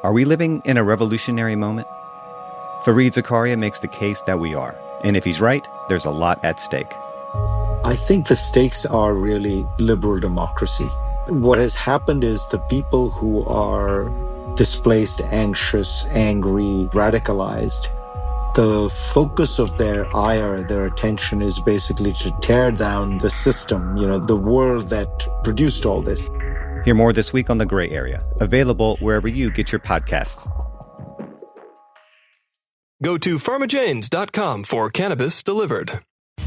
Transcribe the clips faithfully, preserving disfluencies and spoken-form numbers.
Are we living in a revolutionary moment? Fareed Zakaria makes the case that we are. And if he's right, there's a lot at stake. I think the stakes are really liberal democracy. What has happened is the people who are displaced, anxious, angry, radicalized, the focus of their ire, their attention is basically to tear down the system, you know, the world that produced all this. Hear more this week on The Gray Area, available wherever you get your podcasts. Go to pharmajanes dot com for cannabis delivered.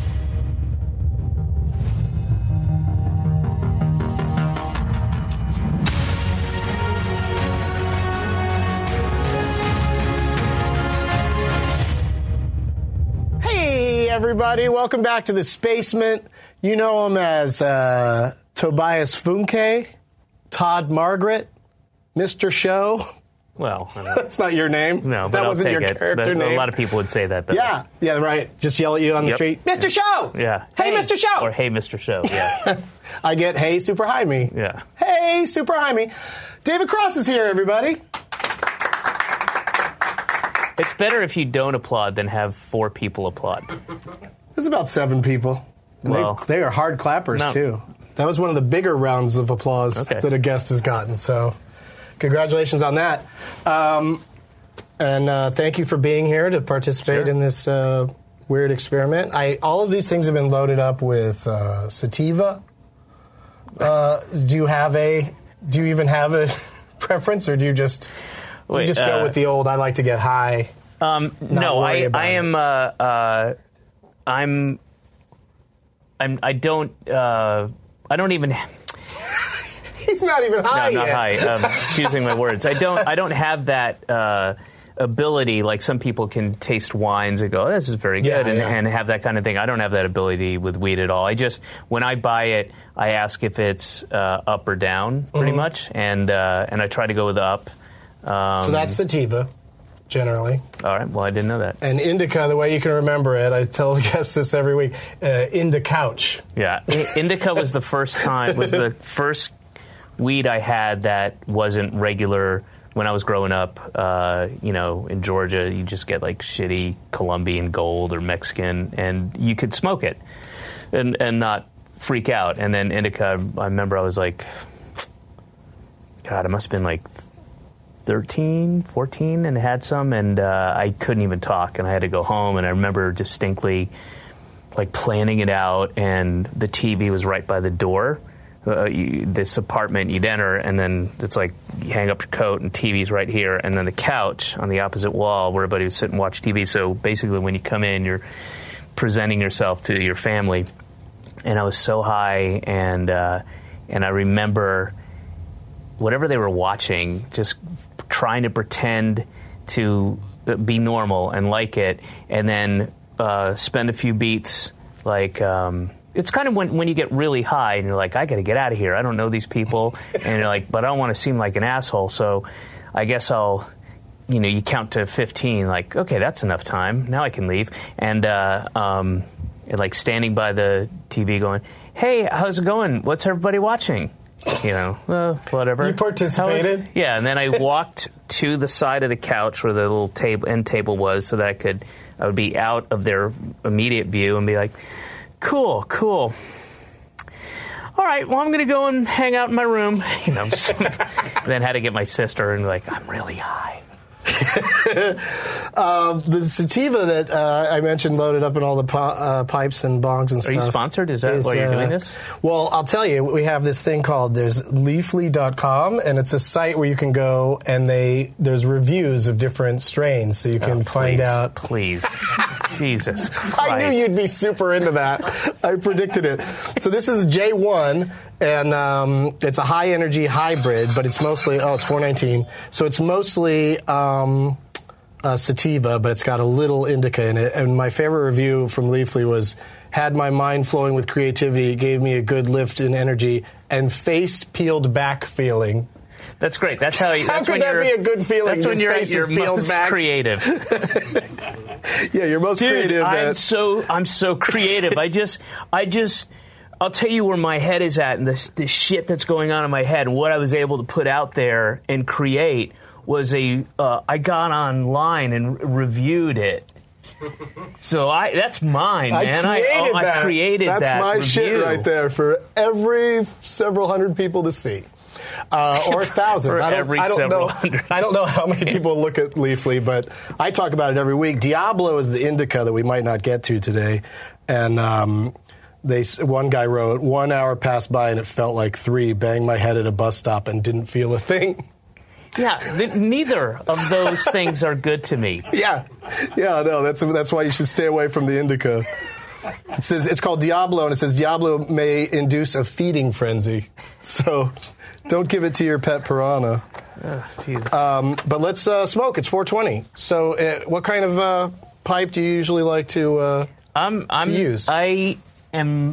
Hey, everybody. Welcome back to The Spacement. You know him as uh, Tobias Funke, Todd Margaret, Mister Show. Well, I that's not your name. No, but that I'll wasn't take your it. character That, name. A lot of people would say that, though. Yeah, yeah, right. Just yell at you on the Yep. street, Mister Show! Yeah. Hey, Mister Show! Or hey, Mister Show, yeah. I get hey, Super High Me. Yeah. Hey, Super High Me. David Cross is here, everybody. It's better if you don't applaud than have four people applaud. There's about seven people. And Well, they, they are hard clappers, no. too. That was one of the bigger rounds of applause Okay. that a guest has gotten, so congratulations on that. Um, and uh, thank you for being here to participate Sure. in this uh, weird experiment. I all of these things have been loaded up with uh, sativa. Uh, do you have a? Do you even have a preference, or do you just do Wait, you just uh, go with the old? I like to get high. Um, Not no, worry I, about I it. am. Uh, uh, I'm. I'm. I don't. Uh, I don't even. He's not even No, high I'm not yet. high. Um, choosing my words. I don't. I don't have that uh, ability. Like some people can taste wines and go, oh, "This is very good," Yeah, and, yeah. and have that kind of thing. I don't have that ability with weed at all. I just when I buy it, I ask if it's uh, up or down, pretty Mm-hmm. much, and uh, and I try to go with up. Um, So that's sativa, generally. all right. Well, I didn't know that. And indica, the way you can remember it, I tell the guests this every week, uh, Indicouch. Yeah, I- indica was the first time. Was the first weed I had that wasn't regular. When I was growing up, uh, you know, in Georgia, you just get like shitty Colombian gold or Mexican, and you could smoke it and and not freak out. And then indica, I remember I was like, God, I must have been like thirteen, fourteen, and had some, and uh, I couldn't even talk, and I had to go home. And I remember distinctly like planning it out, and the T V was right by the door. Uh, you, this apartment, you'd enter, and then it's like you hang up your coat, and T V's right here, and then the couch on the opposite wall where everybody would sit and watch T V. So basically, when you come in, you're presenting yourself to your family. And I was so high, and uh, and I remember whatever they were watching, just trying to pretend to be normal and like it, and then uh, spend a few beats like. Um, It's kind of when, when you get really high and you're like, I got to get out of here. I don't know these people. And you're like, but I don't want to seem like an asshole. So I guess I'll, you know, you count to fifteen. Like, okay, that's enough time. Now I can leave. And, uh, um, and like standing by the T V going, hey, how's it going? What's everybody watching? You know, well, whatever. You participated? How was- yeah, and then I walked to the side of the couch where the little table end table was so that I could, I would be out of their immediate view and be like, Cool, cool. All right, well, I'm going to go and hang out in my room. You know, just, then had to get my sister and be like, I'm really high. uh, the sativa that uh, I mentioned loaded up in all the po- uh, pipes and bongs and Are stuff. you sponsored? Is that why you're uh, doing this? Well, I'll tell you, we have this thing called, there's leafly dot com, and it's a site where you can go and they there's reviews of different strains, so you can Oh, find please, out. Please. Jesus Christ. I knew you'd be super into that. I predicted it. So this is J one, and um, it's a high-energy hybrid, but it's mostly, oh, it's four nineteen. So it's mostly um, uh, sativa, but it's got a little indica in it. And my favorite review from Leafly was, had my mind flowing with creativity, gave me a good lift in energy, and face peeled back feeling. That's great. That's how. You, How that's could when that you're, be a good feeling? That's when Your you're face at your is peeled most back. creative. Yeah, you're most Dude, creative. I'm at- so I'm so creative. I just I just I'll tell you where my head is at and the the shit that's going on in my head and what I was able to put out there and create was a uh, I got online and reviewed it. So I that's mine, I man. created I, oh, that. I created That's that my review. shit right there for every several hundred people to see. Uh, or thousands. For I don't, every I don't several know. hundred. I don't know how many people look at Leafly, but I talk about it every week. Diablo is the indica that we might not get to today, and um, they one guy wrote, "One hour passed by and it felt like three. Banged my head at a bus stop and didn't feel a thing." Yeah, th- neither of those things are good to me. Yeah, yeah, no, that's that's why you should stay away from the indica. It says it's called Diablo, and it says Diablo may induce a feeding frenzy, so don't give it to your pet piranha. Oh, um, but let's uh, smoke. It's four twenty. So, uh, what kind of uh, pipe do you usually like to, uh, I'm, I'm, to use? I am.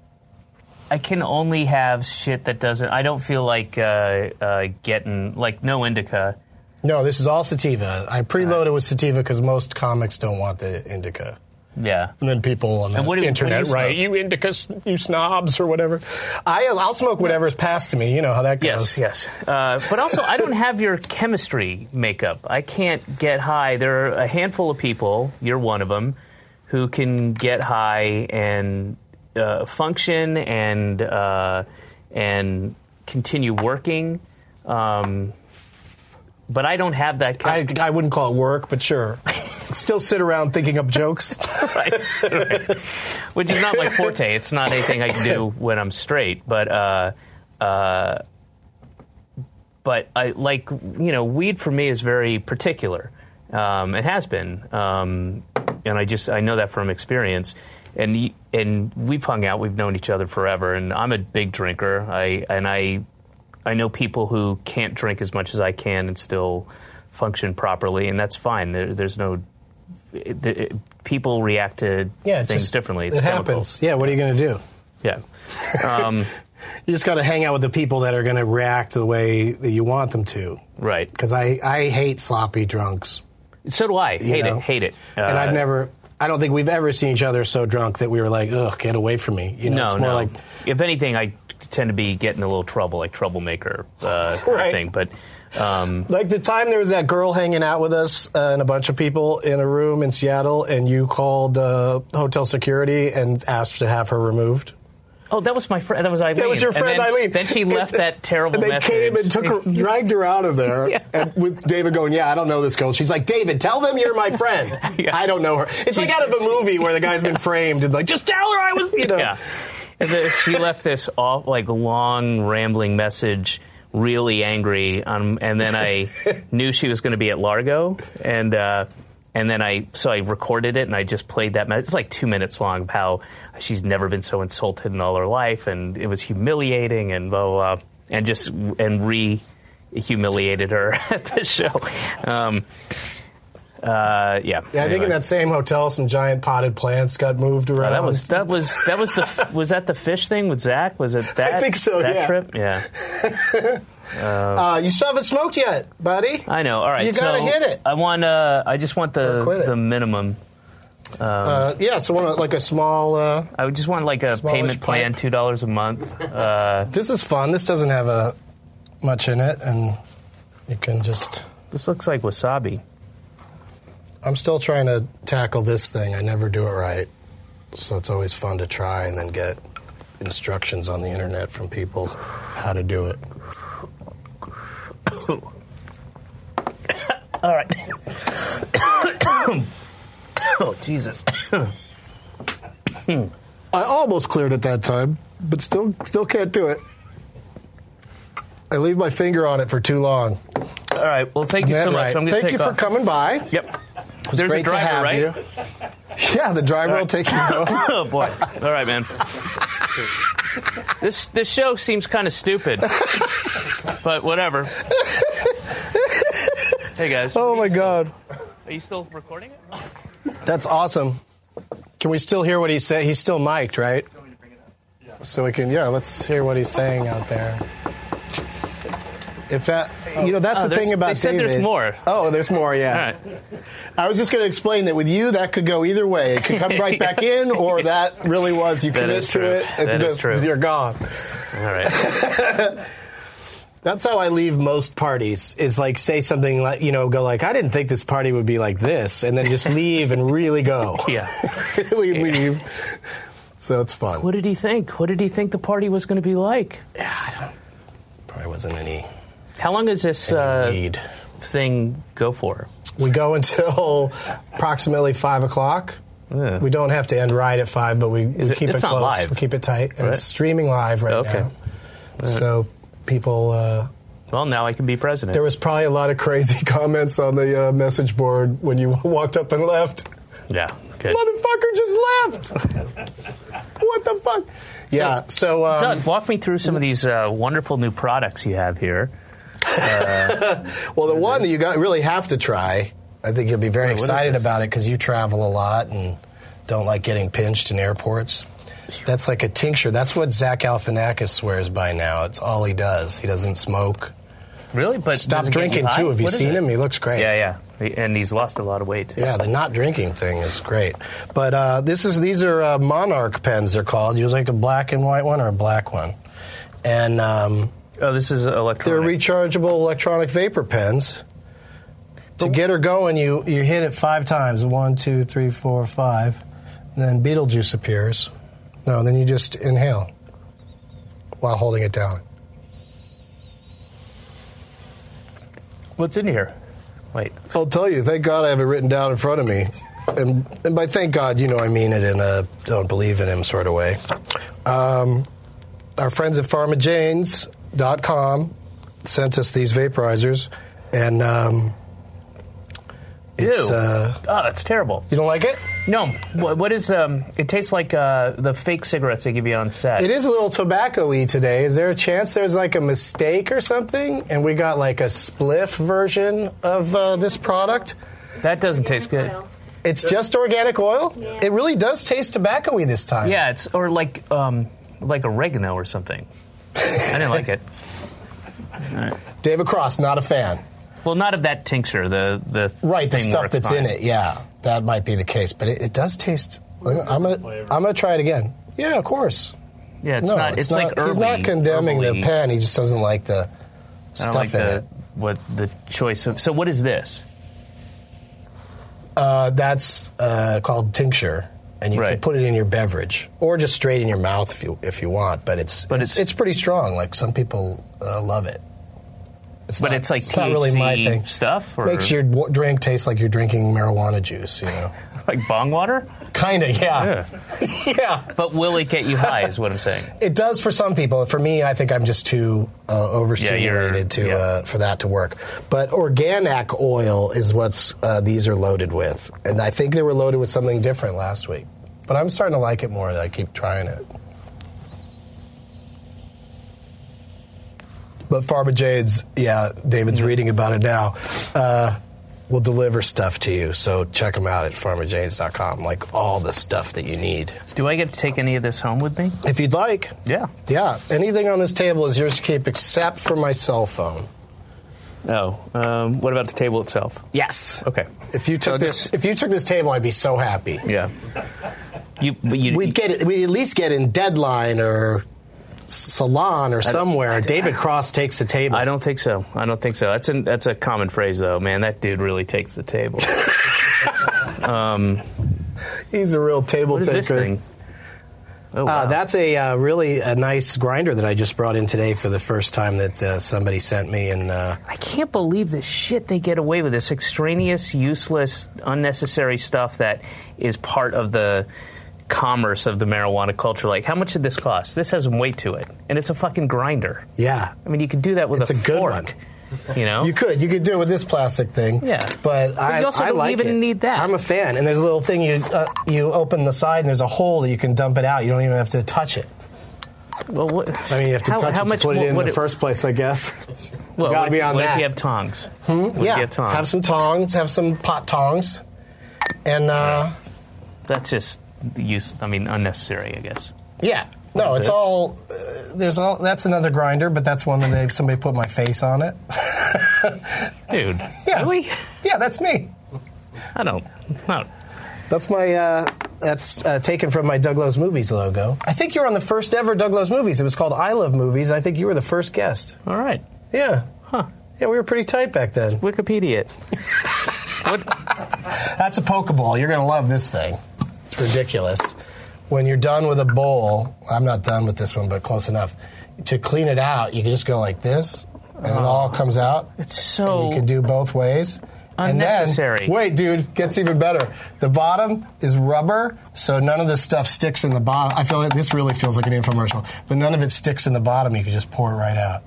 I can only have shit that doesn't. I don't feel like uh, uh, getting like no indica. No, this is all sativa. I preloaded with sativa because most comics don't want the indica. Yeah. And then people on the what do you- internet what do you write, smoke? you indica, you snobs, or whatever. I, I'll smoke whatever's passed to me. You know how that goes. Yes, yes. Uh, but also, I don't have your chemistry makeup. I can't get high. There are a handful of people, you're one of them, who can get high and uh, function and uh, and continue working. Um, but I don't have that I, kind I wouldn't call it work, but sure. Still sit around thinking up jokes. right, right. Which is not my forte. It's not anything I can do when I'm straight. But uh, uh, but I like you know weed for me is very particular. Um, it has been, um, and I just I know that from experience. And y- and we've hung out. We've known each other forever. And I'm a big drinker. I and I I know people who can't drink as much as I can and still function properly, and that's fine. There, there's no it, it, people react to Yeah, it's things just- differently. It's it chemicals. happens. Yeah, what are you going to do? Yeah. Um, You just got to hang out with the people that are going to react the way that you want them to. right. Because I, I hate sloppy drunks. So do I. Hate know? it. Hate it. Uh, and I've never, I don't think we've ever seen each other so drunk that we were like, ugh, get away from me. You know, No, it's more no. like, If anything, I tend to be getting a little trouble, like troublemaker uh, kind Right. of thing. But um, like the time there was that girl hanging out with us uh, and a bunch of people in a room in Seattle, and you called uh, hotel security and asked to have her removed. oh, that was my friend. That was Eileen. That was your And friend then, Eileen. Then she left And- that terrible and they message. came and took her, dragged her out of there, Yeah. and with David going, "Yeah, I don't know this girl." She's like, "David, tell them you're my friend. Yeah. I don't know her." It's like She's- out of a movie where the guy's been framed and like, just tell her I was, you know. Yeah. And then she left this off, like long, rambling message, really angry. Um, and then I knew she was going to be at Largo, and uh, and then I so I recorded it and I just played that message. It's like two minutes long of how she's never been so insulted in all her life, and it was humiliating, and blah blah, blah and just and re humiliated her at the show. Um, uh, yeah. Yeah, I think in that same hotel, some giant potted plants got moved around. Oh, that was that was that was the was that the fish thing with Zach? Was it that? I think so, That yeah. trip, yeah. Uh, you still haven't smoked yet, buddy. I know. All right, You gotta so hit it. I want. Uh, I just want Or the quit it. the minimum. Uh, yeah, so one, like a small. Uh, I would just want like a Smallish payment plan, pipe. two dollars a month. Uh, this is fun. This doesn't have a much in it, and you can just. this looks like wasabi. I'm still trying to tackle this thing. I never do it right, so it's always fun to try and then get instructions on the internet from people how to do it. All right. Oh Jesus. I almost cleared it that time, but still, still can't do it. I leave my finger on it for too long. All right. Well, thank you so Isn't that much. right? I'm gonna Thank take you for off. coming by. Yep. It's There's great a driver, to have right? you. Yeah, the driver will take you home. Oh boy. All right, man. This this show seems kind of stupid, but whatever. Hey guys. Oh my God, Are you still recording it? that's awesome. Can we still hear what he said? He's still mic'd, right? So we can, yeah. Let's hear what he's saying out there. If that, you know, that's Oh, the there's- thing about they said David. there's more. Oh, there's more. Yeah. All right. I was just going to explain that with you, that could go either way. It could come right back in, or that really was you That commit is to true. it and That is just true. you're gone. All right. That's how I leave most parties, is like say something like, you know, go like, I didn't think this party would be like this, and then just leave and really go. Yeah. really leave. So it's fun. What did he think? What did he think the party was going to be like? Yeah, I don't, probably wasn't any. How long does this uh, need. thing go for? We go until approximately five o'clock. Yeah. We don't have to end right at five, but we, we it, keep it's it not close. Live. We keep it tight, and right. it's streaming live right okay. now. Right. So people. Uh, well, now I can be president. There was probably a lot of crazy comments on the uh, message board when you walked up and left. Yeah. Good. Motherfucker just left. What the fuck? Yeah. So, um, Doug, walk me through some of these uh, wonderful new products you have here. Uh, well, the one that you got really have to try. I think you'll be very Wait, excited about it because you travel a lot and don't like getting pinched in airports. That's like a tincture. That's what Zach Galifianakis swears by now. It's all he does. He doesn't smoke. Really? But stop does it get you drinking high? too. Have you What is seen it? him? He looks great. Yeah, yeah, and he's lost a lot of weight too. Yeah, the not drinking thing is great. But uh, this is these are uh, Monarch pens. They're called. You like a black and white one or a black one, and um, oh, this is electronic. they're rechargeable electronic vapor pens. To get her going, you, you hit it five times. One, two, three, four, five. And then Beetlejuice appears. No, and then you just inhale while holding it down. What's in here? Wait. I'll tell you, thank God I have it written down in front of me. And, and by thank God, you know I mean it in a don't believe in him sort of way. Um, our friends at Pharma Janes dot com sent us these vaporizers. And... Um, It's, Ew. uh, oh, that's terrible. You don't like it? No. What, what is, um, it tastes like uh, the fake cigarettes they give you on set. It is a little tobacco-y today. Is there a chance there's like a mistake or something? And we got like a spliff version of uh, this product? That doesn't taste good. It's just organic oil? Yeah. It really does taste tobacco-y this time. Yeah, it's, or like, um, like oregano or something. I didn't like it. All right. David Cross, not a fan. Well, not of that tincture, the the Right, the thing stuff where it's that's fine. in it, yeah. That might be the case. But it, it does taste... I'm going to I'm gonna try it again. Yeah, of course. Yeah, it's no, not. It's, it's like not, he's early, not condemning early. the pen. He just doesn't like the I stuff don't like in the, it. what the choice of. So what is this? Uh, that's uh, called tincture, and you Right. can put it in your beverage or just straight in your mouth if you if you want. But it's But it's, it's- it's pretty strong. Like some people uh, love it. It's But not, it's like it's not really my T H C thing. stuff, or Makes your w- drink taste like you're drinking marijuana juice. You know, like bong water. kind of, yeah, yeah. But will it get you high? Is what I'm saying. It does for some people. For me, I think I'm just too uh, overstimulated Yeah, to you're- yeah. uh, for that to work. But organic oil is what's uh, these are loaded with, and I think they were loaded with something different last week. But I'm starting to like it more as I keep trying it. But Pharma Jades, yeah, David's reading about it now. Uh, will deliver stuff to you, so check them out at Pharma Jades dot com. Like all the stuff that you need. Do I get to take any of this home with me? If you'd like. Yeah. Yeah, anything on this table is yours to keep except for my cell phone. Oh, um, what about the table itself? Yes. Okay. If you took So this, this- if you took this table, I'd be so happy. Yeah. You, but you, We'd get it. We'd at least get in Deadline or Salon or somewhere. David Cross takes the table. I don't think so. I don't think so. That's an, that's a common phrase, though. Man, that dude really takes the table. um, He's a real table what is taker. this thing? Oh, wow. Uh, that's a uh, really a nice grinder that I just brought in today for the first time that uh, somebody sent me. And uh, I can't believe the shit they get away with. This extraneous, useless, unnecessary stuff that is part of the commerce of the marijuana culture. Like, how much did this cost? This has some weight to it, and it's a fucking grinder. yeah, I mean, you could do that with It's a, a good fork. one. You know, you could you could do it with this plastic thing. Yeah. but, I, you also I don't like even it. need that. I'm a fan. And there's a little thing you uh, you open the side and there's a hole that you can dump it out. You don't even have to touch it. well, what, I mean, you have to how, touch how it much to put it more, in what the first place, I guess. Well, gotta what, be if- on what that. if you have tongs? Hmm? What if yeah, you have tongs? have some tongs, have some pot tongs, and uh, That's just use. I mean, unnecessary, I guess. yeah. No, is it's this? all. Uh, there's all. That's another grinder, but that's one that they somebody put my face on it. Dude, Yeah. really? Yeah, that's me. I don't. No. That's my. Uh, that's uh, taken from my Doug Loves Movies logo. I think you were on the first ever Doug Loves Movies. It was called I Love Movies. I think you were the first guest. All right. Yeah. Huh. Yeah, we were pretty tight back then. Wikipedia it. What? That's a Pokeball. You're going to love this thing. It's ridiculous. When you're done with a bowl, I'm not done with this one, but close enough. To clean it out, you can just go like this, and it all comes out. It's so and you can do both ways. unnecessary. And then, wait, dude, gets even better. The bottom is rubber, so none of this stuff sticks in the bottom. I feel like this really feels like an infomercial, but none of it sticks in the bottom. You can just pour it right out.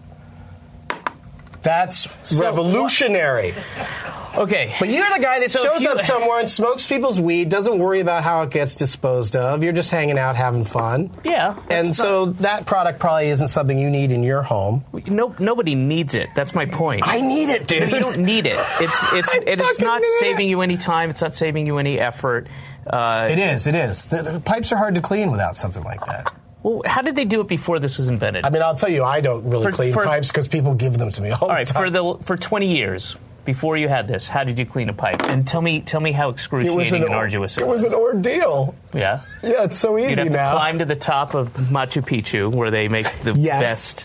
That's So revolutionary. Okay. But you're the guy that So shows you- up somewhere and smokes people's weed, doesn't worry about how it gets disposed of. You're just hanging out, having fun. Yeah. And that's so that product probably isn't something you need in your home. not- no, nobody needs it. That's my point. I need it, dude. You don't need it. It's it's I and it's fucking not need saving it. you any time. It's not saving you any effort. Uh, It is, it is. The, the pipes are hard to clean without something like that. well, how did they do it before this was invented? I mean, I'll tell you, I don't really For- clean for- pipes because people give them to me all, All right, the time. for the for twenty years before you had this, how did you clean a pipe? And tell me tell me how it excruciating was an, and or- arduous it it was an ordeal. Yeah. Yeah, it's so easy You'd have to now. climb to the top of Machu Picchu where they make the Yes. best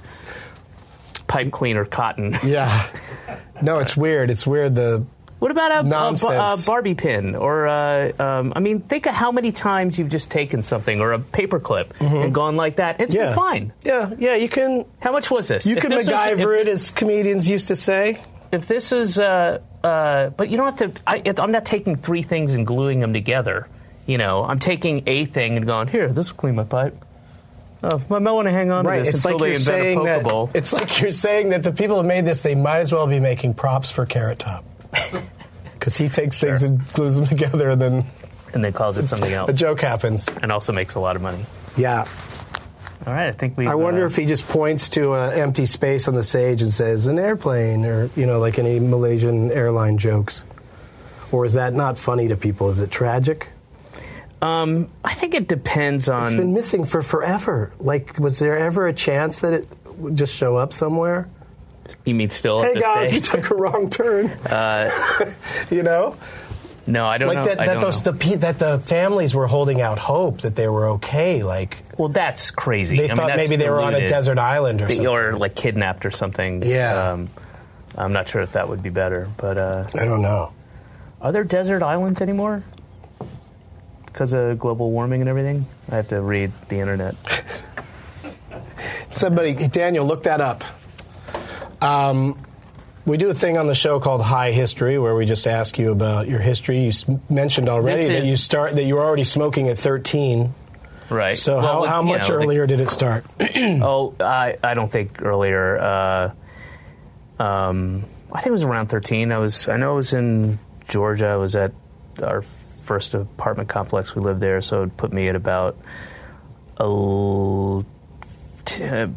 pipe cleaner cotton. Yeah. No, it's weird. It's weird. The What about a, a, Nonsense. a Barbie pin? Or, uh, um, I mean, think of how many times you've just taken something or a paper clip and gone like that. It's yeah. been fine. Yeah, yeah, you can How much was this? you If can this was- MacGyver if- it, as comedians used to say. If this is, uh, uh, but you don't have to, I, it- I'm not taking three things and gluing them together. You know, I'm taking a thing and going, here, this will clean my pipe. Oh, I might want to hang on Right, to this it's until like they you're invent saying a that. Pokeball. It's like you're saying that the people who made this, they might as well be making props for Carrot Top, because he takes things Sure. and glues them together, and then And then calls it something a else. joke happens. And also makes a lot of money. Yeah, All right, I think we. I wonder if he just points to an empty space on the stage and says an airplane, or you know, like any Malaysian airline jokes. Or is that not funny to people? Is it tragic? Um, I think it depends on. It's been missing for forever. Like, was there ever a chance that it would just show up somewhere? You mean still? Hey at this guys, day? we took a wrong turn. you know, No, I don't like know. that. I That don't those know. the pe- that the families were holding out hope that they were okay. Like Well, that's crazy. they I mean, thought that's maybe they were on a deluded. desert island or something. or like kidnapped or something. Yeah. Um, I'm not sure if that would be better, but uh, I don't know. are there desert islands anymore? Because of global warming and everything? I have to read the internet. Somebody, Daniel, look that up. Um, we do a thing on the show called High History, where we just ask you about your history. You s- mentioned already This that is- you start that you were already smoking at thirteen. Right. So Well, how, with, how you much know, the- earlier did it start? Oh, I, I don't think earlier. Uh, um, I think it was around thirteen. I was. I know I was in Georgia. I was at our first apartment complex. We lived there, so it put me at about a l- t- uh,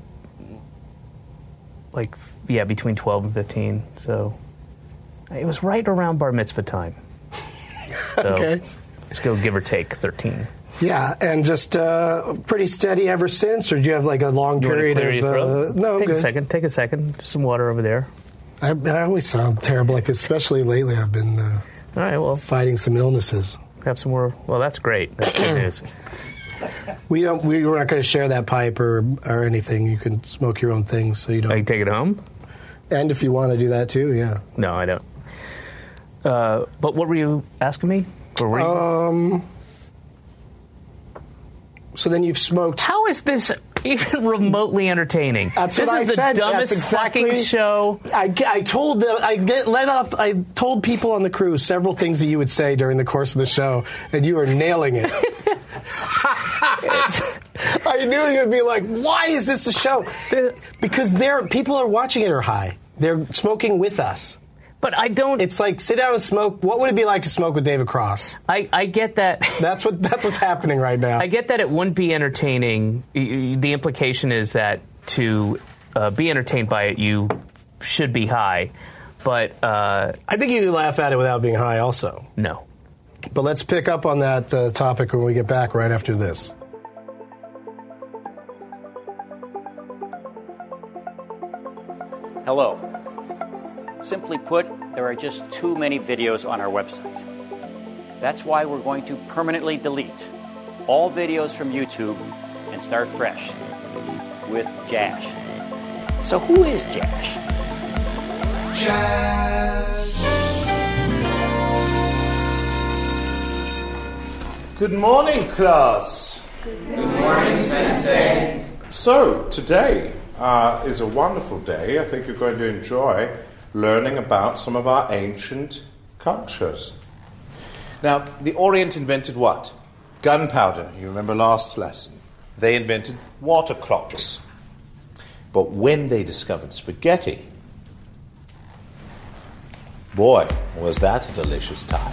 like yeah, between twelve and fifteen. So it was right around bar mitzvah time. So Okay. let's go give or take thirteen. Yeah, and just uh, pretty steady ever since, or do you have like a long You want to period clear of? your throat? Uh, no, take good. a second. Take a second. Some water over there. I, I always sound terrible like this, especially lately. I've been uh, All right. Well, fighting some illnesses. have some more. Well, that's great. That's good news. We don't. We were not going to share that pipe or or anything. You can smoke your own things, so you don't. I can take it home. And if you want to do that too, yeah. No, I don't. Uh, but what were you asking me? Or were you- Um. So then you've smoked. How is this even remotely entertaining? That's this what is I the said. dumbest That's exactly- fucking show. I, I told the, I get let off. I told people on the crew several things that you would say during the course of the show, and you are nailing it. I knew you'd be like, "Why is this a show?" Because they're people are watching it are high. They're smoking with us. But I don't. It's like sit down and smoke. What would it be like to smoke with David Cross? I, I get that. That's what that's what's happening right now. I get that it wouldn't be entertaining. Y- y- The implication is that to uh, be entertained by it, you should be high. But uh, I think you can laugh at it without being high, also. no. But let's pick up on that uh, topic when we get back right after this. Hello. Simply put, there are just too many videos on our website. That's why we're going to permanently delete all videos from YouTube and start fresh with Jash. So who is Jash? Good morning, class. Good morning, Sensei. So, today uh, is a wonderful day. I think you're going to enjoy learning about some of our ancient cultures. Now, the Orient invented what? Gunpowder. You remember last lesson. They invented water clocks. But when they discovered spaghetti, boy, was that a delicious time.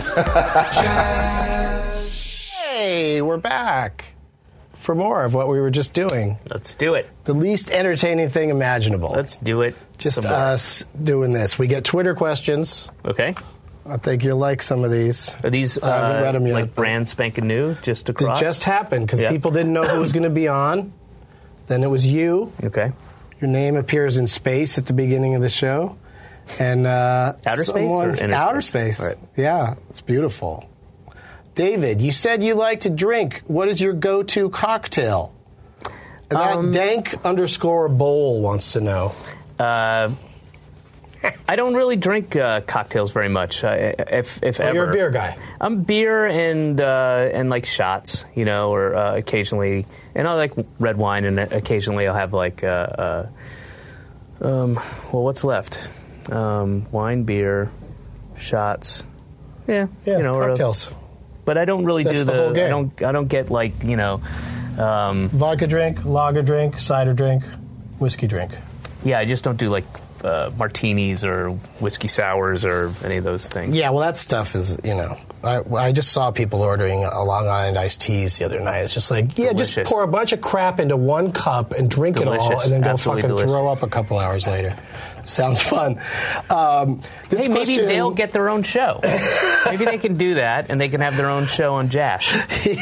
Hey, we're back for more of what we were just doing. Let's do it. The least entertaining thing imaginable. Let's do it. Just some more. us doing this. We get Twitter questions. Okay. I think you'll like some of these. Are these uh, I haven't read them yet, like but brand spanking new, just It across? just happened because Yeah. people didn't know who was going to be on. Then it was you. Okay. Your name appears in space at the beginning of the show. And uh, Outer space someone- or inner outer space? space. Right. Yeah, it's beautiful. David, you said you like to drink. What is your go-to cocktail? And that Um, dank underscore bowl wants to know. Uh, I don't really drink uh, cocktails very much, uh, if if Oh, ever. you're a beer guy. I'm beer and uh, and like shots, you know, or uh, occasionally, and I like red wine, and occasionally I'll have like, uh, uh, um, well, what's left? Um, wine, beer, shots, yeah, Yeah, you know, or a- cocktails. but I don't really That's do the the. whole game. I don't. I don't get like you know. Um, Vodka drink, lager drink, cider drink, whiskey drink. yeah, I just don't do like uh, martinis or whiskey sours or any of those things. Yeah, well, that stuff is, you know, I, I just saw people ordering a Long Island iced teas the other night. It's just like, yeah, Delicious. just pour a bunch of crap into one cup and drink it all, Delicious. and then go Absolutely fucking delicious. throw up a couple hours later. Sounds fun. Um, this Hey, maybe question- they'll get their own show. Maybe they can do that, and they can have their own show on Jash.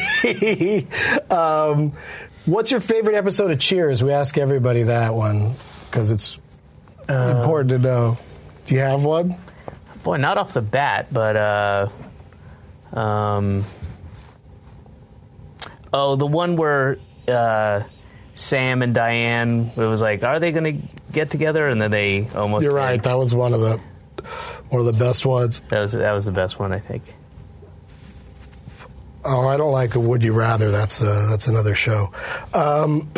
um, what's your favorite episode of Cheers? We ask everybody that one because it's Uh, important to know. Do you have one? Boy, not off the bat, but uh, um, oh, the one where uh, Sam and Diane, it was like, are they going to get together? And then they almost. You're did. right. That was one of the one of the best ones. That was that was the best one, I think. Oh, I don't like a Would You Rather. That's uh, that's another show. Um,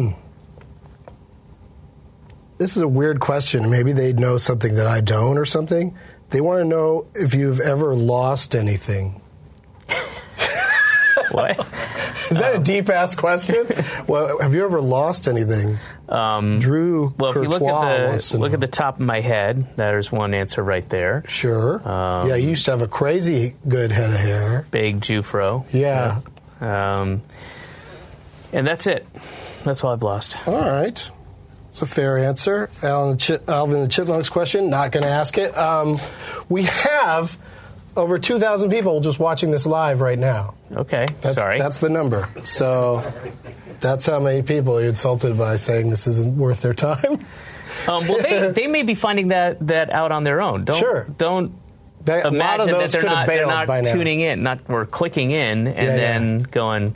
this is a weird question. Maybe they know something that I don't or something. They want to know if you've ever lost anything. What? Is that a deep-ass question? Well, have you ever lost anything? Um, Drew well, if you look Courtois at wants the to look know. at the top of my head, there's one answer right there. Sure. Um, yeah, you used to have a crazy good head of hair. Big Jufro. Yeah. Um, and that's it. That's all I've lost. All right. It's a fair answer. Alvin the, Chip, Alvin the Chipmunks question, not going to ask it. Um, we have over two thousand people just watching this live right now. Okay, That's, sorry. That's the number. So that's how many people you insulted by saying this isn't worth their time. Um, well, they, they may be finding that, that out on their own. Don't, Sure. Don't They, a lot imagine of that those they're could have not, they're bailed not by now. tuning in, not or clicking in, and Yeah, then yeah. going.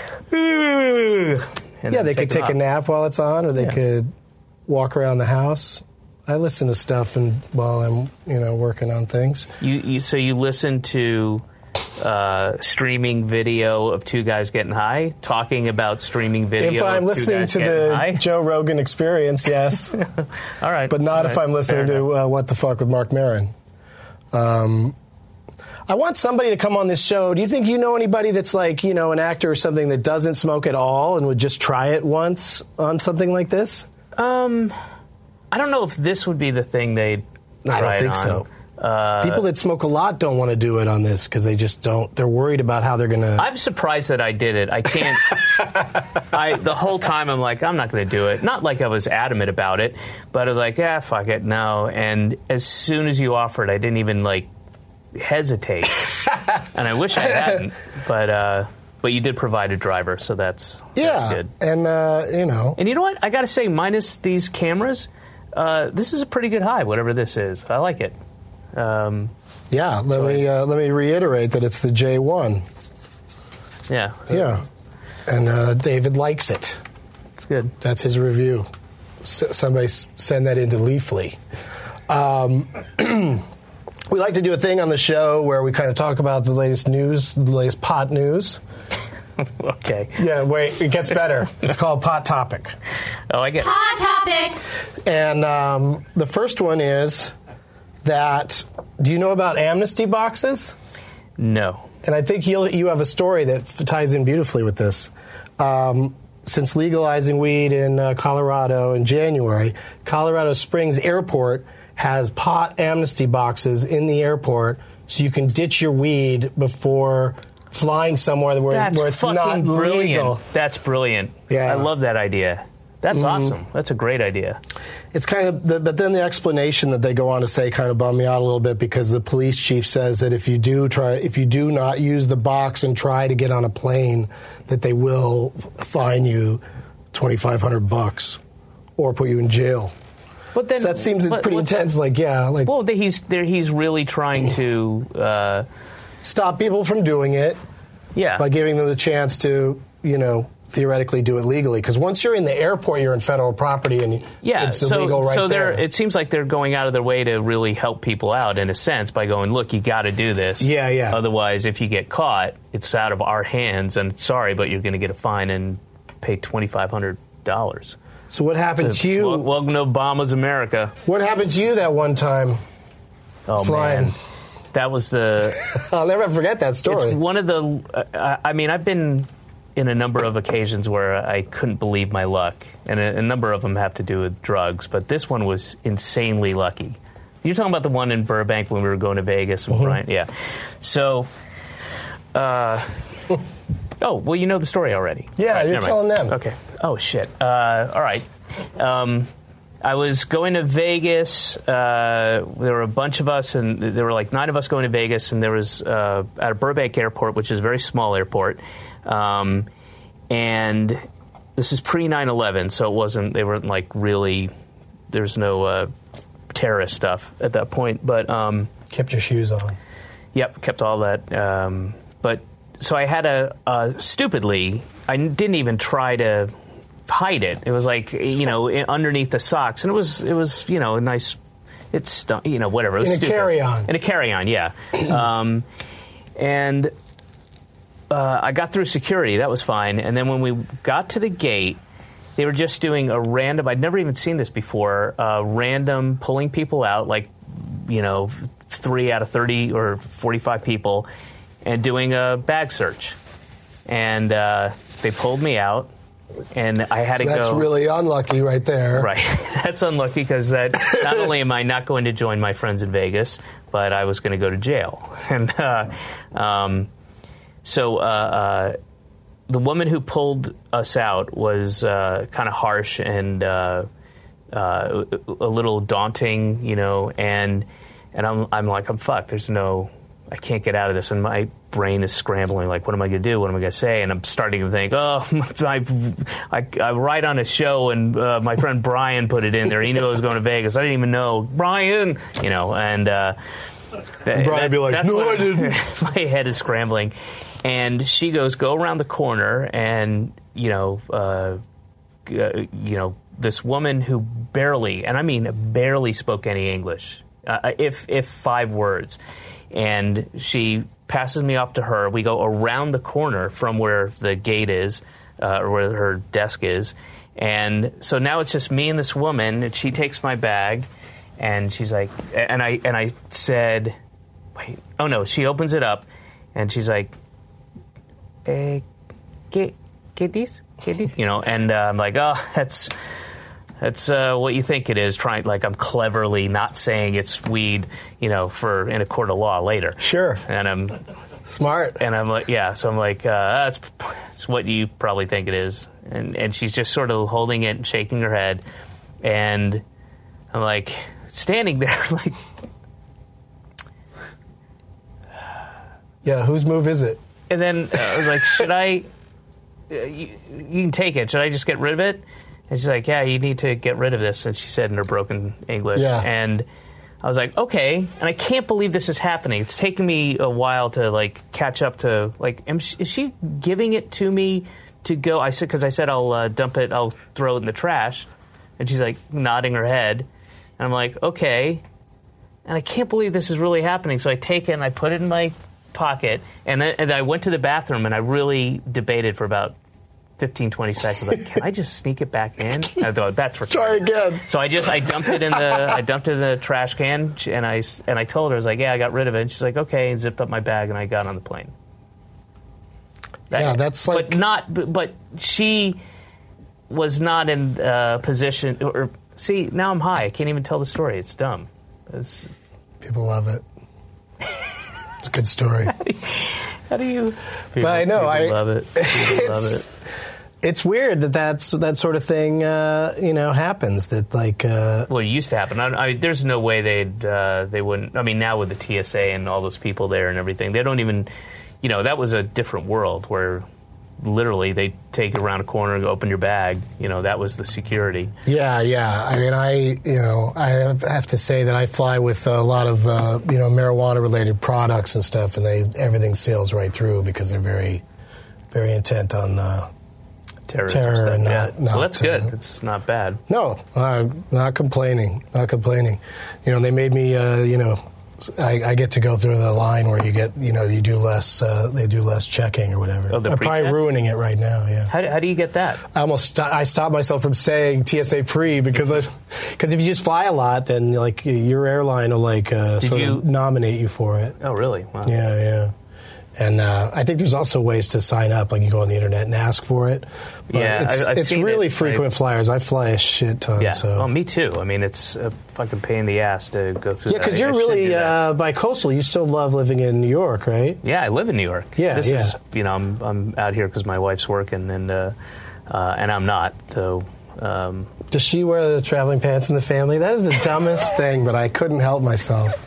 And Yeah, then they could taking take a off. nap while it's on, or they Yeah. could walk around the house. I listen to stuff and while I'm, you know, working on things. You, you so you listen to uh, streaming video of two guys getting high, talking about streaming video. If I'm of two listening guys to getting the high? Joe Rogan Experience, yes, All right, but not all if right, I'm listening fair to enough. uh, What the Fuck with Mark Maron. Um, I want somebody to come on this show. Do you think you know anybody that's like, you know, an actor or something that doesn't smoke at all and would just try it once on something like this? Um, I don't know if this would be the thing they'd. I try don't it think on. so. Uh, People that smoke a lot don't want to do it on this because they just don't. They're worried about how they're going to. I'm surprised that I did it. I can't. I the whole time I'm like, I'm not going to do it. Not like I was adamant about it, but I was like, yeah, fuck it, no. And as soon as you offered, I didn't even like hesitate. And I wish I hadn't, but uh, but you did provide a driver, so that's yeah, that's good. and uh, you know, And you know what? I got to say, minus these cameras, uh, this is a pretty good high. Whatever this is, I like it. Um, yeah. Let me uh, let me reiterate that it's the J one. yeah, Yeah, and uh, David likes it. it's good. That's his review. S- somebody s- send that into Leafly. Um, we like to do a thing on the show where we kind of talk about the latest news, the latest pot news. Okay. Yeah, wait, it gets better. It's called Pot Topic. Oh, I get it. Hot topic. And um, the first one is that, do you know about amnesty boxes? No. And I think you'll, you have a story that ties in beautifully with this. Um, since legalizing weed in uh, Colorado in January, Colorado Springs Airport has pot amnesty boxes in the airport so you can ditch your weed before flying somewhere where, That's where it's fucking not brilliant. legal. That's brilliant. Yeah. I love that idea. That's Mhm. awesome. That's a great idea. It's kind of, the, but then the explanation that they go on to say kind of bummed me out a little bit because the police chief says that if you do try, if you do not use the box and try to get on a plane, that they will fine you twenty-five hundred bucks or put you in jail. But then So that seems but pretty what's- intense. Like, yeah, like Well, he's there. He's really trying to uh, stop people from doing it. Yeah. By giving them the chance to, you know, theoretically do it legally. Because once you're in the airport, you're in federal property, and Yeah, it's so, illegal right so there. they're, it seems like they're going out of their way to really help people out in a sense by going, look, you got to do this. Yeah, yeah. Otherwise, if you get caught, it's out of our hands, and sorry, but you're going to get a fine and pay twenty-five hundred dollars. So what happened to you? Wel- Welcome to Obama's America. What happened to you that one time? Oh, Flying. man. That was the... I'll never forget that story. It's one of the... Uh, I mean, I've been in a number of occasions where I couldn't believe my luck, and a, a number of them have to do with drugs, but this one was insanely lucky. You're talking about the one in Burbank when we were going to Vegas and Mhm. Brian? Yeah. So... Uh, oh, well, you know the story already. Yeah, Right, you're never telling mind. them. Okay. Oh, shit. Uh, all right. Um, I was going to Vegas. Uh, there were a bunch of us, and there were like nine of us going to Vegas, and there was uh, at a Burbank airport, which is a very small airport. Um, and this is pre nine eleven, so it wasn't, they weren't like really, there's no uh, terrorist stuff at that point. But um, kept your shoes on. Yep, kept all that. Um, but so I had a, a stupidly, I didn't even try to hide it. It was like, you know, underneath the socks, and it was it was you know a nice, it's you know whatever. It was In a stupid. carry-on. In a carry-on, yeah. um, and uh, I got through security. That was fine. And then when we got to the gate, they were just doing a random. I'd never even seen this before. Uh, random pulling people out, like you know, three out of thirty or forty-five people, and doing a bag search. And uh, they pulled me out. And I had to So that's go. That's really unlucky right there. Right. That's unlucky because that not only am I not going to join my friends in Vegas, but I was going to go to jail. And uh, um, so uh, uh, the woman who pulled us out was uh, kind of harsh and uh, uh, a little daunting, you know. And and I'm I'm like I'm fucked. There's no. I can't get out of this, and my brain is scrambling. Like, what am I going to do? What am I going to say? And I'm starting to think, oh, I, I, I write on a show, and uh, my friend Brian put it in there. He knew I was going to Vegas. I didn't even know Brian, you know. And uh, Brian would be like, that's no, what- I didn't. My head is scrambling, and she goes, go around the corner, and you know, uh, g- you know, this woman who barely, and I mean barely, spoke any English, uh, if if five words. And she passes me off to her. We go around the corner from where the gate is, uh, or where her desk is. And so now it's just me and this woman, and she takes my bag, and she's like, and I and I said, wait, oh no, she opens it up, and she's like, eh, ¿qué, qué dis? ¿Qué dis? You know, and uh, I'm like, oh, that's... That's uh, what you think it is. Trying, like I'm cleverly not saying it's weed, you know, for in a court of law later. Sure. And I'm smart. And I'm like, yeah. So I'm like, uh, that's that's what you probably think it is. And and she's just sort of holding it and shaking her head, and I'm like standing there, like, yeah. Whose move is it? And then uh, I was like, should I? Uh, you, you can take it. Should I just get rid of it? And she's like, yeah, you need to get rid of this. And she said in her broken English. Yeah. And I was like, okay. And I can't believe this is happening. It's taken me a while to, like, catch up to, like, am she, is she giving it to me to go? I said, because I said I'll uh, dump it, I'll throw it in the trash. And she's, like, nodding her head. And I'm like, okay. and I can't believe this is really happening. So I take it and I put it in my pocket, and then, and I went to the bathroom, and I really debated for about fifteen, twenty seconds. Like, can I just sneak it back in? I thought, that's for Try again. So I just I dumped it in the I dumped it in the trash can, and I and I told her, I was like, yeah, I got rid of it. And she's like, okay, and zipped up my bag, and I got on the plane. That, yeah, that's like, but not, but, but she was not in uh, position. Or see, now I'm high. I can't even tell the story. It's dumb. It's, people love it. It's a good story. How do you? People, but I know people I love it. People love it. It's weird that that's, that sort of thing, uh, you know, happens. That like, uh, well, it used to happen. I, I, there's no way they'd uh, they wouldn't. I mean, now with the T S A and all those people there and everything, they don't even. You know, that was a different world where literally they take it around a corner and open your bag. You know, that was the security. Yeah, yeah. I mean, I you know, I have to say that I fly with a lot of uh, you know, marijuana related products and stuff, and they everything sails right through because they're very, very intent on. Uh, Terrorism terror stuff, and not, yeah. not well, that's uh, good. It's not bad. No, uh, not complaining. Not complaining. You know, they made me. Uh, you know, I, I get to go through the line where you get. You know, you do less. Uh, they do less checking or whatever. Oh, the I'm pre-check? probably ruining it right now. Yeah. How do, how do you get that? I almost st- I stopped myself from saying T S A pre because I, because if you just fly a lot, then like your airline will like uh, sort you, of nominate you for it. Oh, really? Wow. Yeah, yeah. And uh, I think there's also ways to sign up, like you go on the internet and ask for it. But yeah, it's, I, I've it's seen really it. frequent I, flyers. I fly a shit ton. Yeah, so. well, me too. I mean, it's a fucking pain in the ass to go through. Yeah, because that. you're I really uh, bi-coastal. You still love living in New York, right? Yeah, I live in New York. Yeah, this yeah. is you know I'm I'm out here because my wife's working and uh, uh, and I'm not. So. Um, Does she wear the traveling pants in the family? That is the dumbest thing, but I couldn't help myself.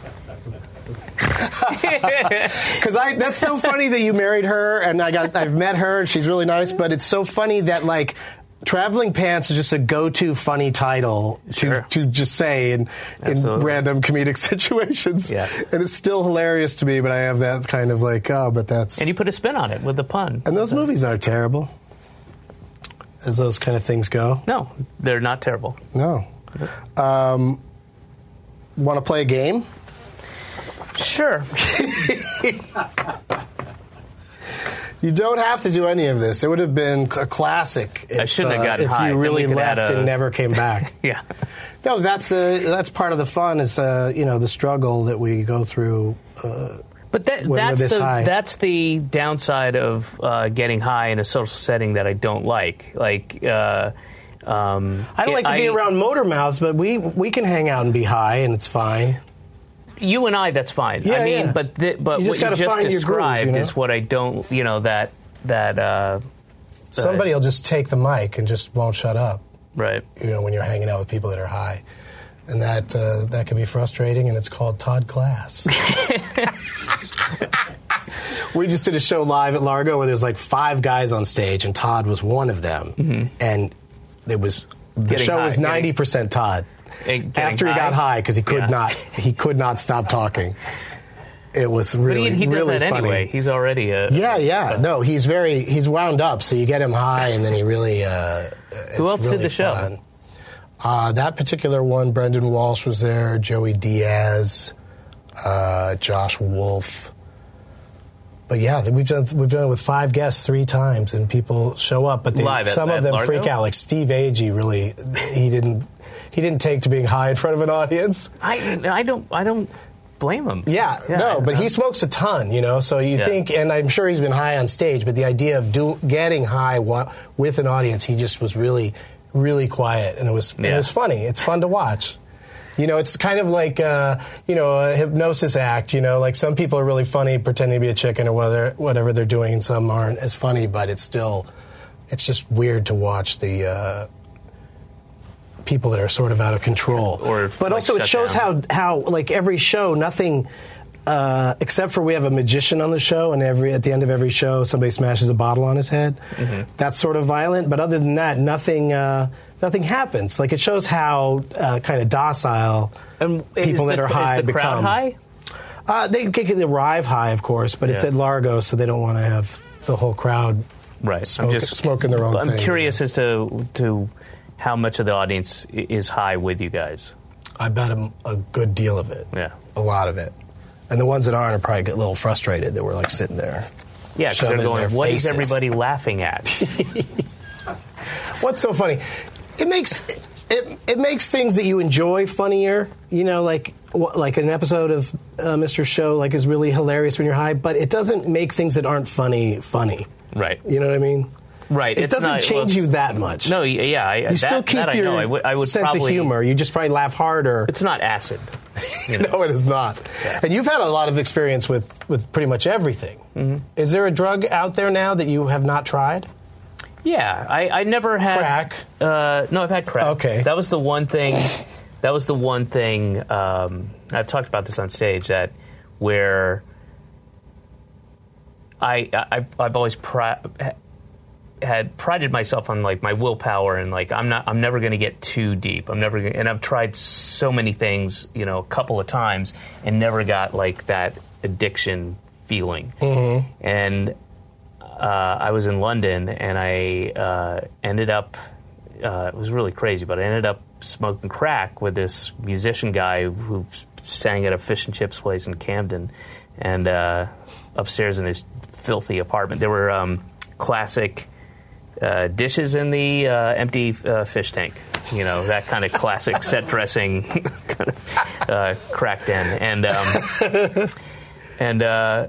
Because I that's so funny that you married her, and I got I've met her, and she's really nice. But it's so funny that like traveling pants is just a go-to funny title Sure. to to just say in in Absolutely. random comedic situations. Yes. And it's still hilarious to me. But I have that kind of like oh, but that's and you put a spin on it with the pun. and those movies aren't terrible, as those kind of things go. No, they're not terrible. No. Um, want to play a game? Sure. You don't have to do any of this. It would have been a classic if, I shouldn't have gotten uh, if high. you Then really we could left add a- and never came back. Yeah. No, that's the that's part of the fun is uh, you know the struggle that we go through. Uh, But that, when we're that's this the high. that's the downside of uh, getting high in a social setting that I don't like. Like, uh, um, I don't like to be I- around motor mouths, but we we can hang out and be high, and it's fine. You and I, that's fine. Yeah, I mean, yeah. but the, but You just what gotta you just find your groove, described you know? is what I don't. You know that that uh, Somebody will just take the mic and just won't shut up. right. You know when you're hanging out with people that are high, and that uh, that can be frustrating. And it's called Todd Glass. We just did a show live at Largo where there's like five guys on stage, and Todd was one of them. Mm-hmm. And it was the Getting show high, was ninety percent Todd. Getting After he high? got high, because he could Yeah. not he could not stop talking. It was But really he, he does really that funny. anyway. He's already a Yeah, yeah. No, he's very he's wound up. So you get him high, and then he really. Uh, Who it's else did really the show? fun. Uh, that particular one, Brendan Walsh was there, Joey Diaz, uh, Josh Wolf. But yeah, we've done we've done it with five guests three times, and people show up, but they, Live at- some at of them Largo? freak out. Like Steve Agee, really, he didn't he didn't take to being high in front of an audience. I I don't I don't blame him. Yeah, no, I- but I- he smokes a ton, you know. So you Yeah. think, and I'm sure he's been high on stage, but the idea of do, getting high wa- with an audience, he just was really, really quiet, and it was and it Yeah. was funny. It's fun to watch. You know, it's kind of like, uh, you know, a hypnosis act, you know, like some people are really funny pretending to be a chicken or whether, whatever they're doing, and some aren't as funny, but it's still, it's just weird to watch the uh, people that are sort of out of control. Or, but like, also it shut shows down. how, how, like every show, nothing, uh, except for we have a magician on the show, and every at the end of every show, somebody smashes a bottle on his head. Mm-hmm. That's sort of violent, but other than that, nothing... Uh, Nothing happens. Like it shows how uh, kind of docile And is people the, that are high is the crowd become. high? Uh, they can arrive high, of course, but it's Yeah. at Largo, so they don't want to have the whole crowd Right. smoke, I'm just smoking their own I'm thing. curious as to to how much of the audience i- is high with you guys. I bet a, a good deal of it. Yeah. A a lot of it. And the ones that aren't are probably get a little frustrated that we're like sitting there. Yeah, because they're going, what is everybody laughing at? What's so funny? It makes it it makes things that you enjoy funnier. You know, like like an episode of uh, Mister Show like is really hilarious when you're high, but it doesn't make things that aren't funny funny. Right. You know what I mean? Right. It it's doesn't not, change well, you that much. No, yeah. I, you that, still keep that your I know. I would, I would sense probably, of humor. You just probably laugh harder. It's not acid. You know? No, it is not. Yeah. And you've had a lot of experience with, with pretty much everything. Mm-hmm. Is there a drug out there now that you have not tried? Yeah, I, I never had crack. Uh, no, I've had crack. Okay, that was the one thing. That was the one thing. Um, I've talked about this on stage that where I, I I've always pri- had prided myself on like my willpower and like I'm not I'm never going to get too deep. I'm never gonna, and I've tried so many things, you know, a couple of times and never got like that addiction feeling. Mm-hmm. And Uh, I was in London, and I uh, ended up, uh, it was really crazy, but I ended up smoking crack with this musician guy who sang at a fish and chips place in Camden, and uh, upstairs in his filthy apartment. There were um, classic uh, dishes in the uh, empty uh, fish tank, you know, that kind of classic set dressing kind of uh, crack den. And, um, and, uh,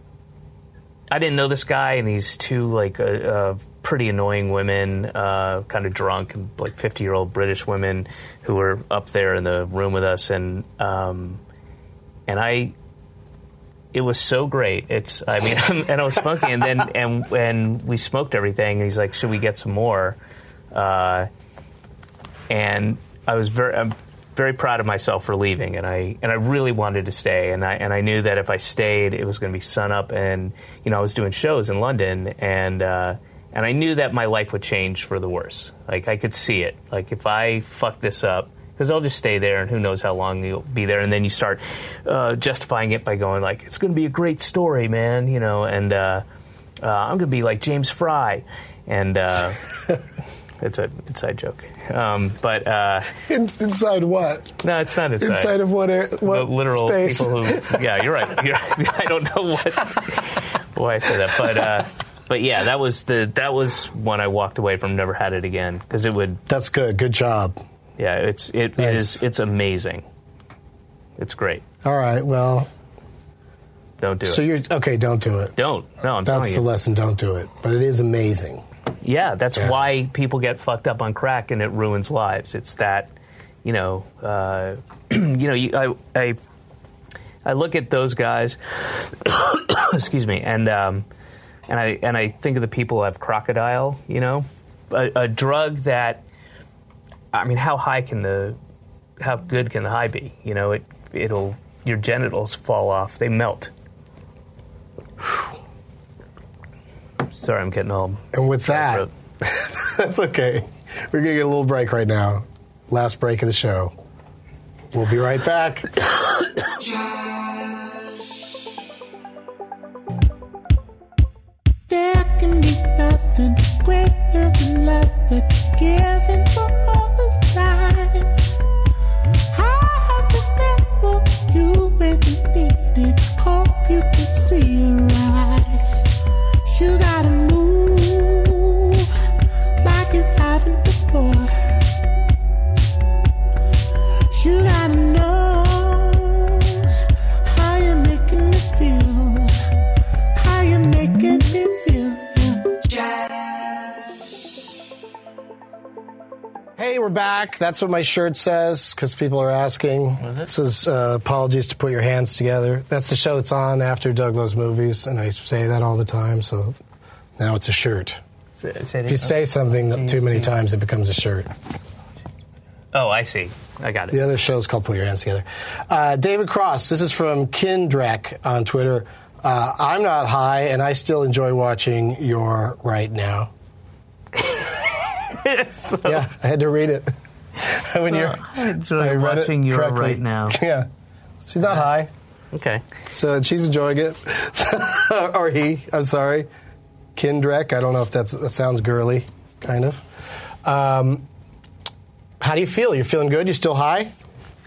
I didn't know this guy, and these two like uh, uh, pretty annoying women, uh, kind of drunk, and like fifty-year-old British women who were up there in the room with us, and um, and I, it was so great. It's I mean, and I was smoking, and then and and we smoked everything, and he's like, "Should we get some more?" Uh, and I was very. I'm, very proud of myself for leaving, and I and I really wanted to stay, and I and I knew that if I stayed, it was going to be sun up, and you know I was doing shows in London, and uh, and I knew that my life would change for the worse. Like I could see it. Like if I fuck this up, because I'll just stay there, and who knows how long you'll be there, and then you start uh, justifying it by going like it's going to be a great story, man, you know, and uh, uh, I'm going to be like James Fry, and uh, it's a inside joke. Um, but uh, inside what? No, it's not inside. Inside of what? Air, what the literal space? people who? Yeah, you're right. You're, I don't know what why I said that, but uh, but yeah, that was the that was when I walked away from. Never had it again because it would. That's good. Good job. Yeah, it's it, nice. it is it's amazing. It's great. All right. Well, don't do so it. So you're okay. Don't do it. Don't. No, I'm That's telling the you. lesson. Don't do it. But it is amazing. Yeah, that's yeah. why people get fucked up on crack and it ruins lives. It's that, you know, uh, you know, you, I, I, I look at those guys, excuse me, and um, and I and I think of the people who have crocodile. You know, a, a drug that, I mean, how high can the, how good can the high be? You know, it it'll your genitals fall off, they melt. Sorry, I'm getting all... And with that, that's okay. We're going to get a little break right now. Last break of the show. We'll be right back. There can be nothing greater than love that you're giving for all the time. I have been there for you when you need it. Hope you can see it right. You gotta move like you haven't before. You gotta know how you're making me feel. How you're making me feel. Hey, we're back. That's what my shirt says, because people are asking. It says, uh, apologies to put your hands together. That's the show that's on after Doug Loves Movies, and I say that all the time, so now it's a shirt. Say, say if you say something too many times, it becomes a shirt. Oh, I see. I got it. The other show is called Put Your Hands Together. Uh, David Cross, this is from Kindrek on Twitter. Uh, I'm not high, and I still enjoy watching your Right Now. so, yeah, I had to read it. when so you're, I enjoy I watching your correctly. Right Now. Yeah. She's not high. Okay. So she's enjoying it. Or he, I'm sorry. Kindrek, I don't know if that's, that sounds girly, kind of. Um, how do you feel? You feeling good? You still high?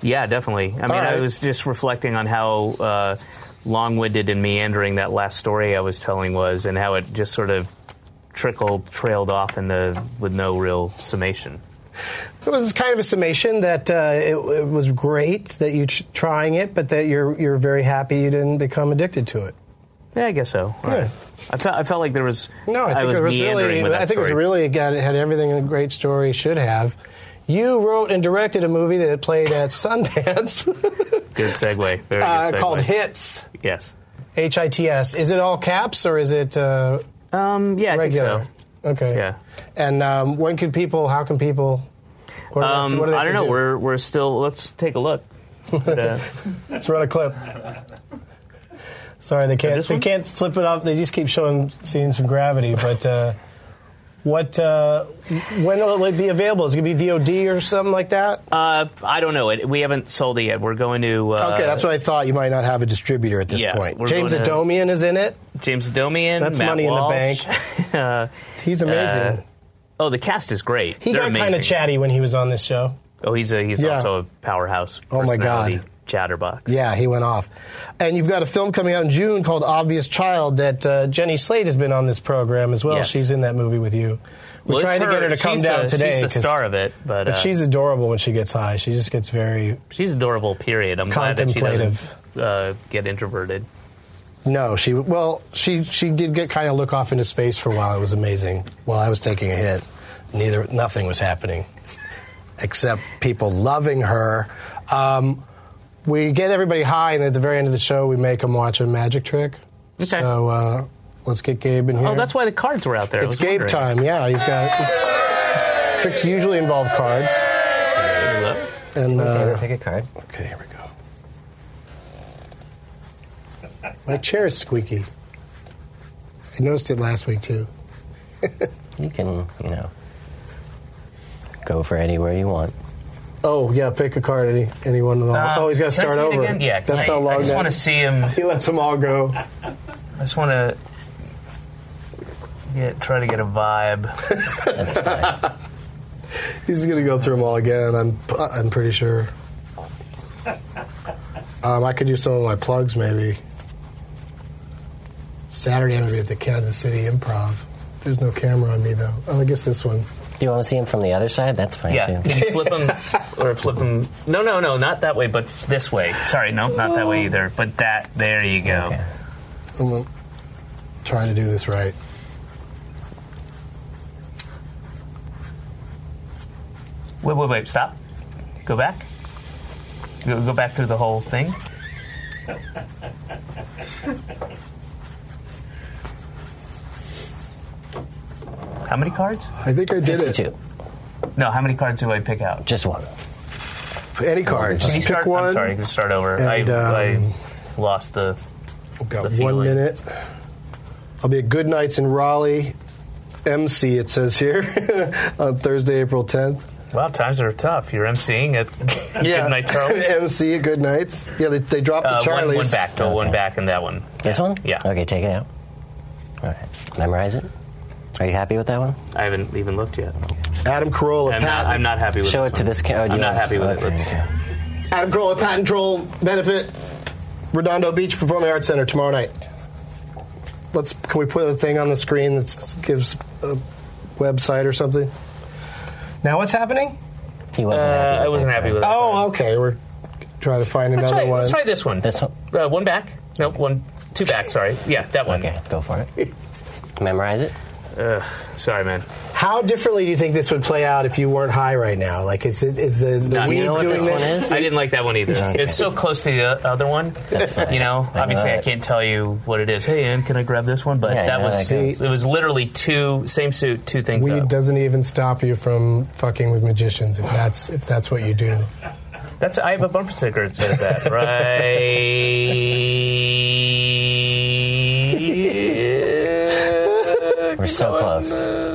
Yeah, definitely. I mean, right. I was just reflecting on how uh, long-winded and meandering that last story I was telling was, and how it just sort of trickled, trailed off in the, with no real summation. It was kind of a summation that uh, it, it was great that you tr- trying it, but that you're you're very happy you didn't become addicted to it. Yeah, I guess so. Yeah. Right. I felt I felt like there was. No, I think was it was meandering really. with that I think story. it was really got it had everything a great story should have. You wrote and directed a movie that played at Sundance. Good segue. Very good uh, segue. called Hits. Yes. H I T S. Is it all caps or is it uh, um, yeah, regular? I think so. Okay. Yeah. And um, when can people? How can people? What do they have to- Um, what do they I have don't to know. do? We're we're still. Let's take a look. But, uh, Let's run a clip. Sorry, they can't. this They one? can't flip it up. They just keep showing scenes from Gravity. But uh, what? Uh, when will it be available? Is it going to be V O D or something like that? uh, I don't know. It, we haven't sold it yet. We're going to. Uh, Okay, that's what I thought. You might not have a distributor at this yeah, point. we're James going to- Adomian is in it. James Adomian. That's Matt money in the Walsh. bank. uh, He's amazing. uh, oh, the cast is great. he They're got kind amazing. of chatty when he was on this show. Oh, he's a, he's Yeah. also a powerhouse. Oh, my God. personality, Chatterbox. Yeah, he went off. And you've got a film coming out in June called Obvious Child that uh, Jenny Slate has been on this program as well. Yes. She's in that movie with you. We Well, tried it's to get her to come she's down the, today. She's the 'cause- star of it, but, But uh, she's adorable when she gets high. She just gets very... she's adorable. Period. I'm glad that she Contemplative. doesn't uh, get introverted. No, she... Well, she she did get kind of look off into space for a while. It was amazing. While I was taking a hit, neither nothing was happening except people loving her. Um, we get everybody high, and at the very end of the show, we make them watch a magic trick. Okay. So uh, let's get Gabe in here. Oh, that's why the cards were out there. I It's was Gabe wondering. time. Yeah, he's got... His tricks usually involve cards. And uh, Pick a card. okay, here we go. My chair is squeaky. I noticed it last week too. You can, you know, go for anywhere you want. Oh yeah, pick a card. Any anyone at all? Uh, oh, he's got to can I start see it over. again? Yeah, can that's I, how long. I just that- want to see him. He lets them all go. I just want to get try to get a vibe. That's fine. He's gonna go through them all again. I'm I'm pretty sure. Um, I could do some of my plugs maybe. Saturday I'm gonna be at the Kansas City Improv. There's no camera on me though. Oh, I guess this one. Do you want to see him from the other side? That's fine Yeah, too. can you flip him or flip him? No, no, no, not that way, but this way. Sorry, no, not that way either. But that. There you go. Okay. I'm trying to do this right. Wait, wait, wait. Stop. Go back. Go, go back through the whole thing. How many cards? I think I did it. fifty-two. No, how many cards do I pick out? Just one. Any card. Can you Just start? pick one. I'm sorry, you can start over. And, I, um, I lost the. We've got the one feeling. minute. I'll be at Good Nights in Raleigh, M C, it says here, on Thursday, April tenth. Wow, times are tough. You're emceeing at Yeah. Good Night, Charlie's. M C at Good Nights. Yeah, they, they dropped the Uh, one, Charlies. one back, go one Okay. back, and that one. This one? Yeah. Okay, take it out. All right. Memorize it. Are you happy with that one? I haven't even looked yet. Adam Carolla, I'm not, Patton. I'm not happy with Show this it to one. this camera. I'm not happy with okay, it. Let's, okay. Adam Carolla, Patent Troll Benefit, Redondo Beach Performing Arts Center tomorrow night. Let's. Can we put a thing on the screen that gives a website or something? Now what's happening? He wasn't Uh, happy. I wasn't happy with it. Oh, okay. We're trying to find Let's another try, one. let's try this one. This one? Uh, one back. Nope, one, two back, sorry. Yeah, that one. Okay, go for it. Memorize it. Ugh, sorry, man. How differently do you think this would play out if you weren't high right now? Like, is it is the, the Not- weed you know what doing this one this? is? I didn't like that one either. Okay. It's so close to the o- other one. You know, I know obviously I that. can't tell you what it is. Hey, Ann, can I grab this one? But Yeah, I that know was that goes. it was literally two same suit, two things Weed up. doesn't even stop you from fucking with magicians if that's if that's what you do. That's I have a bumper sticker that says that. Right. We're so close.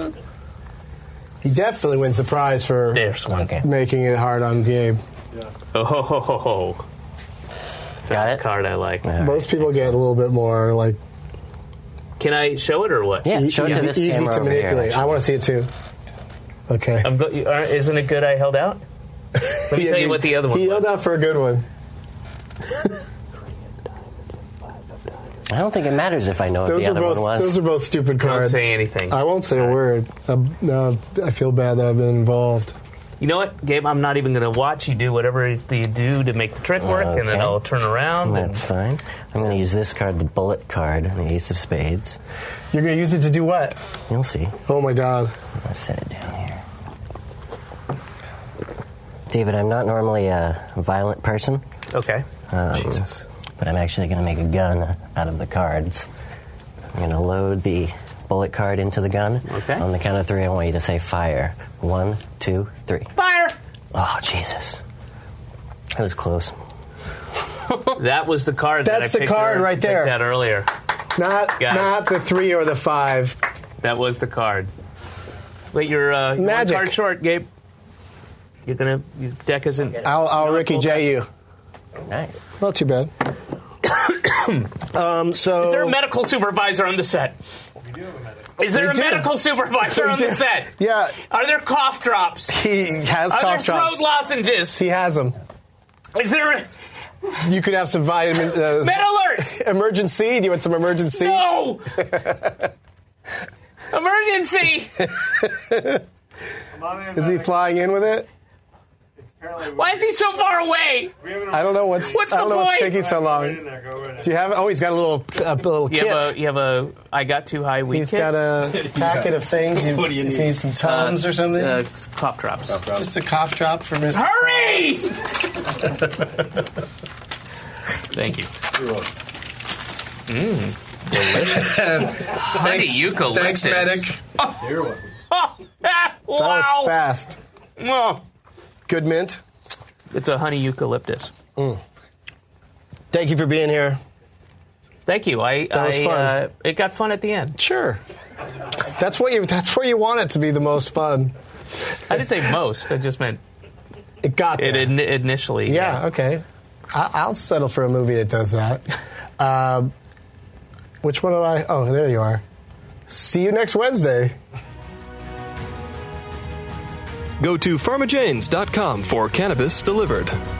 He definitely wins the prize for There's one. Okay. making it hard on Gabe. Oh, ho, ho, ho, ho. Got it? Card I like. All right. Most people get a little bit more like Can I show it or what? Yeah, e- show it to easy, this easy camera to over here, manipulate. I actually. want to see it too. Okay. I'm go- aren't- isn't it good I held out? Let me tell you what the other one He was. held out for a good one. I don't think it matters if I know what Those the are other both. one was. Those are both stupid Don't cards. say anything. I won't say a word. Um, no, I feel bad that I've been involved. You know what, Gabe? I'm not even going to watch you do whatever you do to make the trick work, and then Okay. I'll turn around. And That's fine. I'm going to use this card, the bullet card, the Ace of Spades. You're going to use it to do what? You'll see. Oh my God. I'm going to set it down here. David, I'm not normally a violent person. Okay. Um, Jesus. But I'm actually going to make a gun out of the cards. I'm going to load the bullet card into the gun. Okay. On the count of three, I want you to say fire. One, two, three. Fire! Oh, Jesus. That was close. That was the card. That's that I the picked card ear- right there. picked out earlier. Not, Guys. not the three or the five. That was the card. Wait, you're, uh, you're Magic. one card short, Gabe. You're gonna. Your deck isn't. I'll, I'll not Ricky full J deck. you. Nice. Not too bad. um, so Is there a medical supervisor on the set? Is there We a do. medical supervisor We on do. the set? Yeah, Are there cough drops? he has Are there cough throat drops. lozenges? He has them. Is there a You could have some vitamin. Uh, med alert? emergency. Do you want some emergency? No! Emergency! Is he flying in with it? Why is he so far away? I don't know what's. What's I don't the know what's point? taking so long. Do you have? Oh, he's got a little, a little You kit. have a. You have a. I got too high weak He's kit. got a packet of things. You, What do you if need? you need some Tums or something. Uh, cough drops. Just a cough drop for Mister Hurry! Thank you. Mmm, delicious. Honey Thanks, eucalyptus. thanks, medic. You're welcome. Oh, ah, That was wow. fast. Oh, Good mint. it's a honey eucalyptus. Thank you for being here. Thank you. I. That was I, fun. Uh, it got fun at the end. Sure. That's what you. That's where you want it to be the most fun. I didn't say most. I just meant It got it there. in, initially. Yeah. Okay. I, I'll settle for a movie that does that. Um, which one am I? Oh, there you are. See you next Wednesday. Go to pharmajanes dot com for cannabis delivered.